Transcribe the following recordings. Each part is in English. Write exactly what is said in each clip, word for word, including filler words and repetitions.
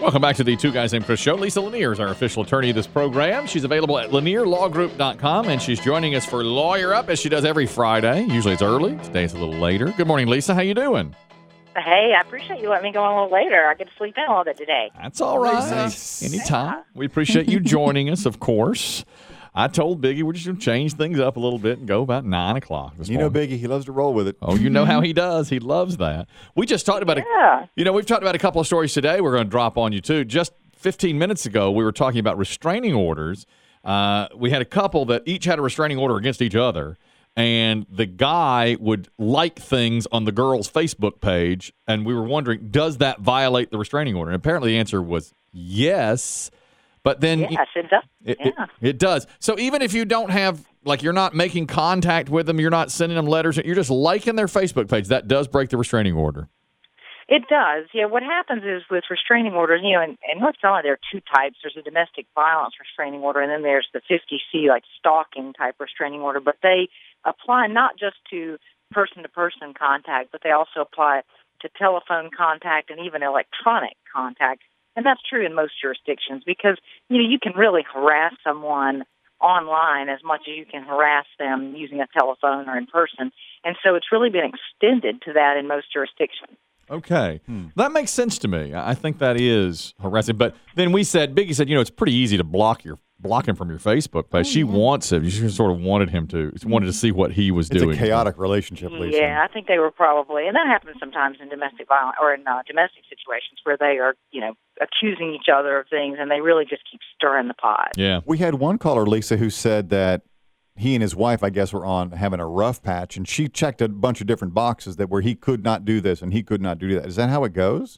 Welcome back to the Two Guys Named Chris show. Lisa Lanier is our official attorney of this program. She's available at lanier law group dot com, and she's joining us for Lawyer Up, as she does every Friday. Usually it's early. Today it's a little later. Good morning, Lisa. How you doing? Hey, I appreciate you letting me go on a little later. I get to sleep in a little bit today. That's all right. Nice. Anytime. Yeah. We appreciate you joining us, of course. I told Biggie we're just going to change things up a little bit and go about nine o'clock this You know morning. Biggie, he loves to roll with it. Oh, you know how he does. He loves that. We just talked about Yeah. a, you know, we've talked about a couple of stories today. We're going to drop on you too. Just fifteen minutes ago, we were talking about restraining orders. Uh, we had a couple that each had a restraining order against each other, and the guy would like things on the girl's Facebook page, and we were wondering, does that violate the restraining order? And apparently, the answer was yes. But then Yes, it does. it, Yeah. it, it does. So even if you don't have, like, you're not making contact with them, you're not sending them letters, you're just liking their Facebook page, that does break the restraining order. It does. Yeah, what happens is with restraining orders, you know, in, in North Carolina, there are two types. There's a domestic violence restraining order, and then there's the fifty C, like stalking type restraining order. But they apply not just to person-to-person contact, but they also apply to telephone contact and even electronic contact. And that's true in most jurisdictions because, you know, you can really harass someone online as much as you can harass them using a telephone or in person. And so it's really been extended to that in most jurisdictions. Okay. That makes sense to me. I I think that is harassing. But then we said, Biggie said, you know, it's pretty easy to block your block him from your Facebook page. She wants him. She sort of wanted him to, wanted to see what he was It's doing. a chaotic relationship, Lisa. Yeah, I think they were probably, and that happens sometimes in domestic violence or in uh, domestic situations where they are, you know, accusing each other of things, and they really just keep stirring the pot. Yeah. We had one caller, Lisa, who said that he and his wife, I guess, were on having a rough patch, and she checked a bunch of different boxes that where he could not do this and he could not do that. Is that how it goes?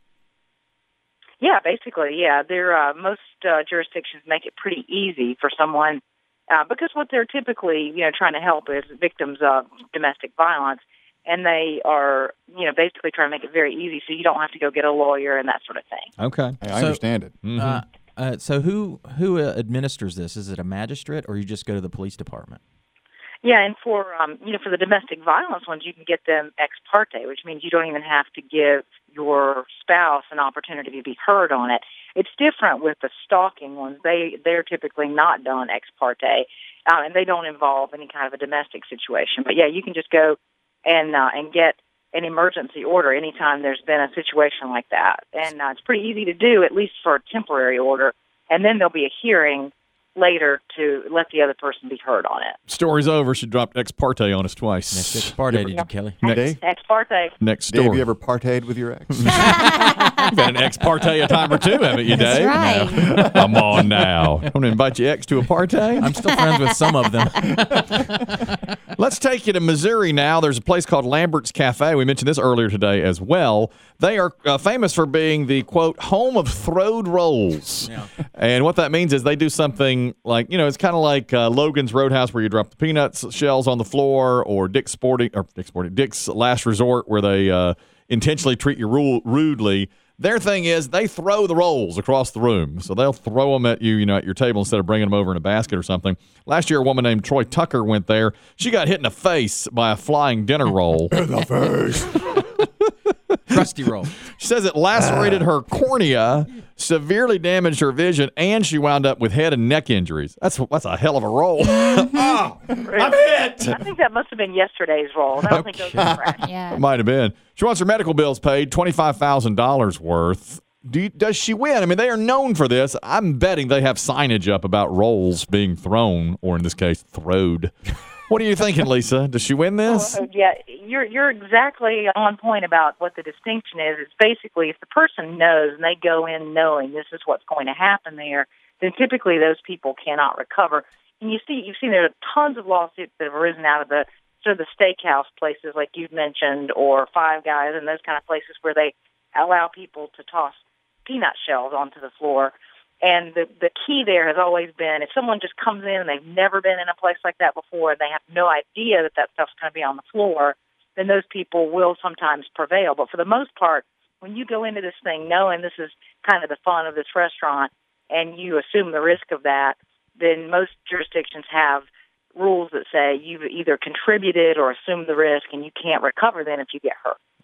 Yeah, basically, yeah. They're, uh, most uh, jurisdictions make it pretty easy for someone uh, because what they're typically, you know, trying to help is victims of domestic violence, and they are, you know, basically trying to make it very easy so you don't have to go get a lawyer and that sort of thing. Okay. Hey, I So- understand it. Mhm. Uh, uh, so who who uh, administers this? Is it a magistrate or you just go to the police department? Yeah, and for um, you know, for the domestic violence ones, you can get them ex parte, which means you don't even have to give your spouse an opportunity to be heard on it. It's different with the stalking ones; they they're typically not done ex parte, uh, and they don't involve any kind of a domestic situation. But yeah, you can just go and uh, and get an emergency order anytime there's been a situation like that, and uh, it's pretty easy to do, at least for a temporary order, and then there'll be a hearing later to let the other person be heard on it. Story's over. She dropped ex parte on us twice. Next ex parte, did you, Kelly? Next, Dave? Ex parte. next Dave, story. you ever parted with your ex? You've had an ex parte a time or two, haven't you, Dave? That's right. Come on now. I'm going to invite your ex to a party. I'm still friends with some of them. Let's take you to Missouri now. There's a place called Lambert's Cafe. We mentioned this earlier today as well. They are uh, famous for being the, quote, home of throwed rolls. Yeah. And what that means is they do something like, you know, it's kind of like uh, Logan's Roadhouse where you drop the peanuts shells on the floor, or Dick's Sporting, or Dick's Sporting, Dick's Last Resort where they uh, intentionally treat you ru- rudely. Their thing is they throw the rolls across the room. So they'll throw them at you, you know, at your table instead of bringing them over in a basket or something. Last year, a woman named Troy Tucker went there. She got hit in the face by a flying dinner roll. In the face. Crusty roll. She says it lacerated her cornea, severely damaged her vision, and she wound up with head and neck injuries. That's that's a hell of a roll. Oh, I'm hit. I think that must have been yesterday's roll. I don't think those were fresh. Yeah. It might have been. She wants her medical bills paid, twenty-five thousand dollars worth. Do you, does she win? I mean, they are known for this. I'm betting they have signage up about rolls being thrown, or in this case, throwed. What are you thinking, Lisa? Does she win this? Well, yeah, you're you're exactly on point about what the distinction is. It's basically if the person knows and they go in knowing this is what's going to happen there, then typically those people cannot recover. And you see, you've seen there are tons of lawsuits that have arisen out of the sort of the steakhouse places like you've mentioned, or Five Guys and those kind of places where they allow people to toss peanut shells onto the floor. And the the key there has always been if someone just comes in and they've never been in a place like that before and they have no idea that that stuff's going to be on the floor, then those people will sometimes prevail. But for the most part, when you go into this thing knowing this is kind of the fun of this restaurant and you assume the risk of that, then most jurisdictions have rules that say you've either contributed or assumed the risk and you can't recover then if you get hurt.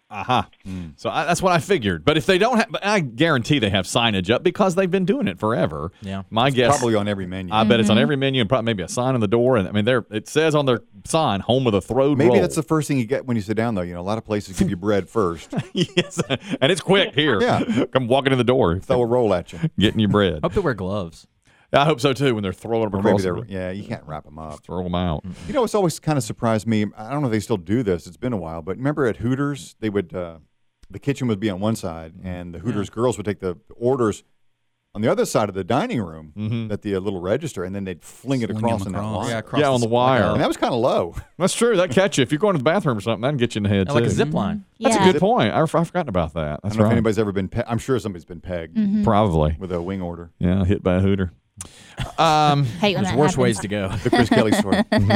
Aha. Uh-huh. So I, that's what I figured. But if they don't have, but I guarantee they have signage up because they've been doing it forever. Yeah. My It's guess. probably on every menu. I bet it's on every menu and probably maybe a sign on the door. And I mean, there it says on their sign, "Home of the Throwed Maybe Roll." that's the first thing you get when you sit down, though. You know, a lot of places give you bread first. Yes, and it's quick here. Yeah. Come walking in the door, Throw a roll at you. getting you bread. Hope they wear gloves. I hope so too. When they're throwing them Or maybe across, they're, the- yeah, you can't wrap them up. throw them out. You know, it's always kind of surprised me. I don't know if they still do this. It's been a while, but remember at Hooters, they would uh, the kitchen would be on one side, and the Hooters girls would take the orders on the other side of the dining room Mm-hmm. at the uh, little register, and then they'd fling it Swing across them in that across. line. Yeah, across Yeah, on the wire. And that was kind of low. That's true. That catch you if you're going to the bathroom or something. That can get you in the head Oh, like too. a zip line. That's Yeah. a good point. I, I've forgotten about that. I That's don't know if right. anybody's ever been. Pe- I'm sure somebody's been pegged Mm-hmm. Probably. with a wing order. Yeah, hit by a hooter. Um, Hate when There's that worse happens. ways to go. The Chris Kelly story.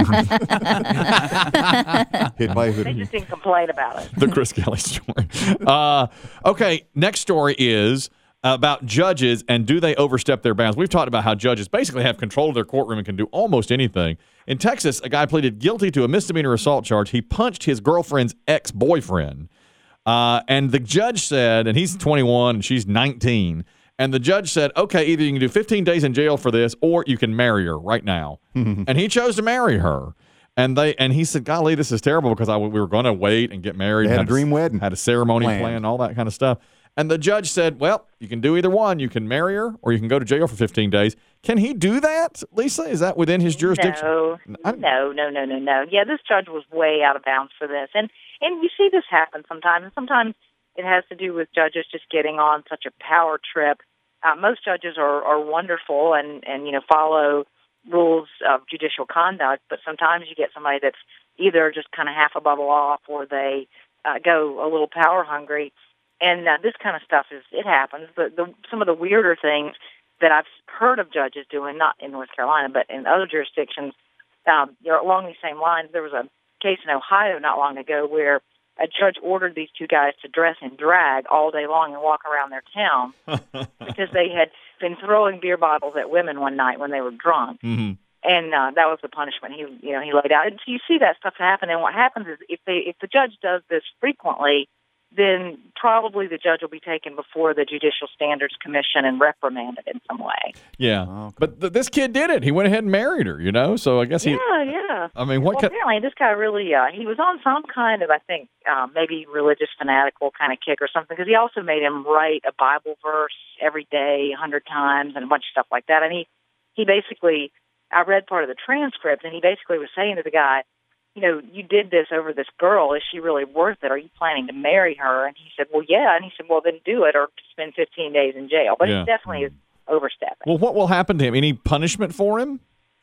Hit by a They hoodie. just didn't complain about it. the Chris Kelly story. Uh, okay, next story is about judges and do they overstep their bounds. We've talked about how judges basically have control of their courtroom and can do almost anything. In Texas, a guy pleaded guilty to a misdemeanor assault charge. He punched his girlfriend's ex-boyfriend. Uh, and the judge said, and he's twenty-one and she's nineteen, and the judge said, okay, either you can do fifteen days in jail for this or you can marry her right now. And he chose to marry her. And they and he said, golly, this is terrible because I, we were going to wait and get married. They had a a- dream wedding Had a ceremony planned. planned, all that kind of stuff. And the judge said, well, you can do either one. You can marry her or you can go to jail for fifteen days. Can he do that, Lisa? Is that within his jurisdiction? No, I- no, no, no, no, no. Yeah, this judge was way out of bounds for this, and and you see this happen sometimes. And sometimes it has to do with judges just getting on such a power trip. Uh, most judges are, are wonderful and and you know follow rules of judicial conduct, but sometimes you get somebody that's either just kind of half a bubble off or they uh, go a little power hungry. And uh, this kind of stuff is it happens. But the, some of the weirder things that I've heard of judges doing, not in North Carolina, but in other jurisdictions, um, you know, along these same lines. There was a case in Ohio not long ago where a judge ordered these two guys to dress in drag all day long and walk around their town because they had been throwing beer bottles at women one night when they were drunk. Mm-hmm. And uh, that was the punishment he, you know, he laid out. And so you see that stuff happen. And what happens is if they, if the judge does this frequently, then probably the judge will be taken before the Judicial Standards Commission and reprimanded in some way. Yeah. Oh, okay. But th- this kid did it. He went ahead and married her, you know? So I guess he. Yeah, yeah. I mean, what Well, could. apparently this guy really, uh, he was on some kind of, I think, um, maybe religious fanatical kind of kick or something, because he also made him write a Bible verse every day a hundred times and a bunch of stuff like that. And he, he basically, I read part of the transcript, and he basically was saying to the guy, you know, you did this over this girl. Is she really worth it? Are you planning to marry her? And he said, well, yeah. And he said, well, then do it or spend fifteen days in jail. But Yeah. it definitely is overstepping. Well, what will happen to him? Any punishment for him?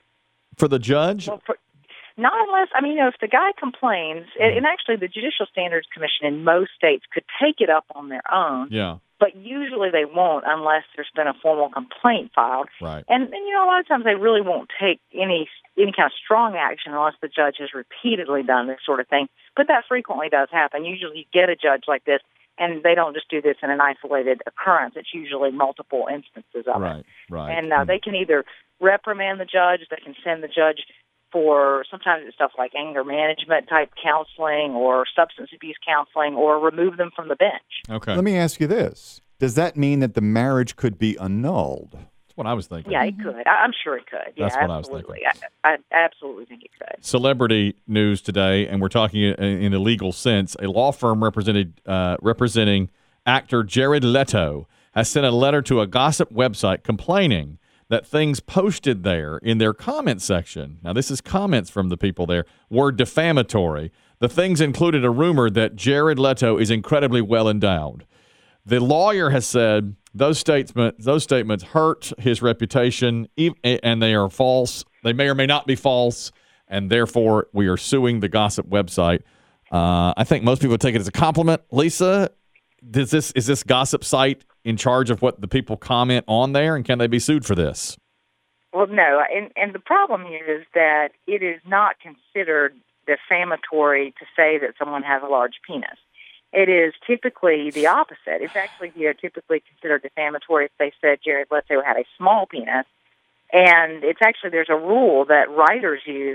For the judge? Well, for, not unless, I mean, you know, if the guy complains, and, and actually the Judicial Standards Commission in most states could take it up on their own, Yeah. but usually they won't unless there's been a formal complaint filed. Right. And, and you know, a lot of times they really won't take any any kind of strong action unless the judge has repeatedly done this sort of thing. But that frequently does happen. Usually you get a judge like this, and they don't just do this in an isolated occurrence. It's usually multiple instances of it. Right. Right. And uh, they can either reprimand the judge, they can send the judge for sometimes it's stuff like anger management type counseling or substance abuse counseling, or remove them from the bench. Okay. Let me ask you this. Does that mean that the marriage could be annulled? That's what I was thinking. Yeah, it could. I, I'm sure it could. Yeah, That's what I was absolutely. I, I absolutely think it could. Celebrity news today, and we're talking in, in a legal sense. A law firm represented uh, representing actor Jared Leto has sent a letter to a gossip website complaining that things posted there in their comment section, now this is comments from the people there, were defamatory. The things included a rumor that Jared Leto is incredibly well endowed. The lawyer has said those statements those statements hurt his reputation, ev- and they are false. They may or may not be false, and therefore we are suing the gossip website. Uh, I think most people take it as a compliment. Lisa, does this is this gossip site in charge of what the people comment on there, and can they be sued for this? Well, no, and and the problem here is that it is not considered defamatory to say that someone has a large penis. It is typically the opposite. It's actually, you know, typically considered defamatory if they said Jared Leto had a small penis. And it's actually, there's a rule that writers use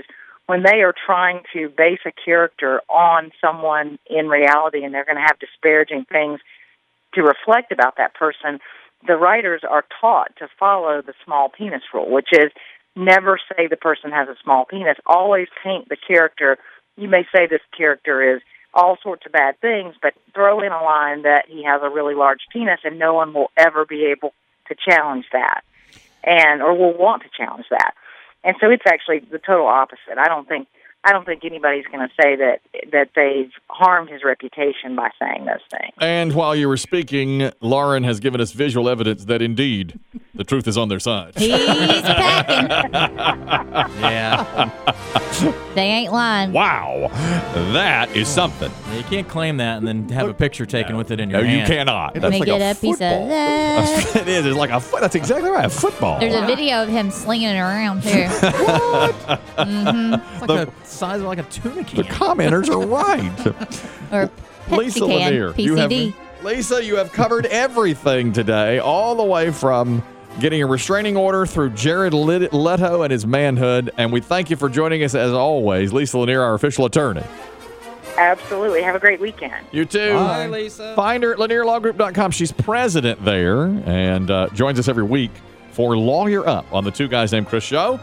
when they are trying to base a character on someone in reality and they're going to have disparaging things to reflect about that person, the writers are taught to follow the small penis rule, which is never say the person has a small penis. Always paint the character. You may say this character is all sorts of bad things, but throw in a line that he has a really large penis, and no one will ever be able to challenge that, and or will want to challenge that. And so it's actually the total opposite. I don't think I don't think anybody's going to say that that they've harmed his reputation by saying those things. And while you were speaking, Lauren has given us visual evidence that indeed the truth is on their side. He's packing. Yeah. They ain't lying. Wow, that is something. You can't claim that and then have a picture taken with it in your No, you hand. cannot. Let That's me like get a a piece of football. that. It is. It's like a foot. That's exactly right. A football. There's a video of him slinging it around too. It's like the size of like a tuna can. The commenters are right. Or Pepsi Lisa can, Lanier, P you C have D. Lisa, you have covered everything today, all the way from getting a restraining order through Jared Lit- Leto and his manhood. And we thank you for joining us as always, Lisa Lanier, our official attorney. Absolutely. Have a great weekend. You too. Bye, Lisa. Find her at lanier law group dot com. She's president there and uh, joins us every week for Lawyer Up on the Two Guys Named Chris show.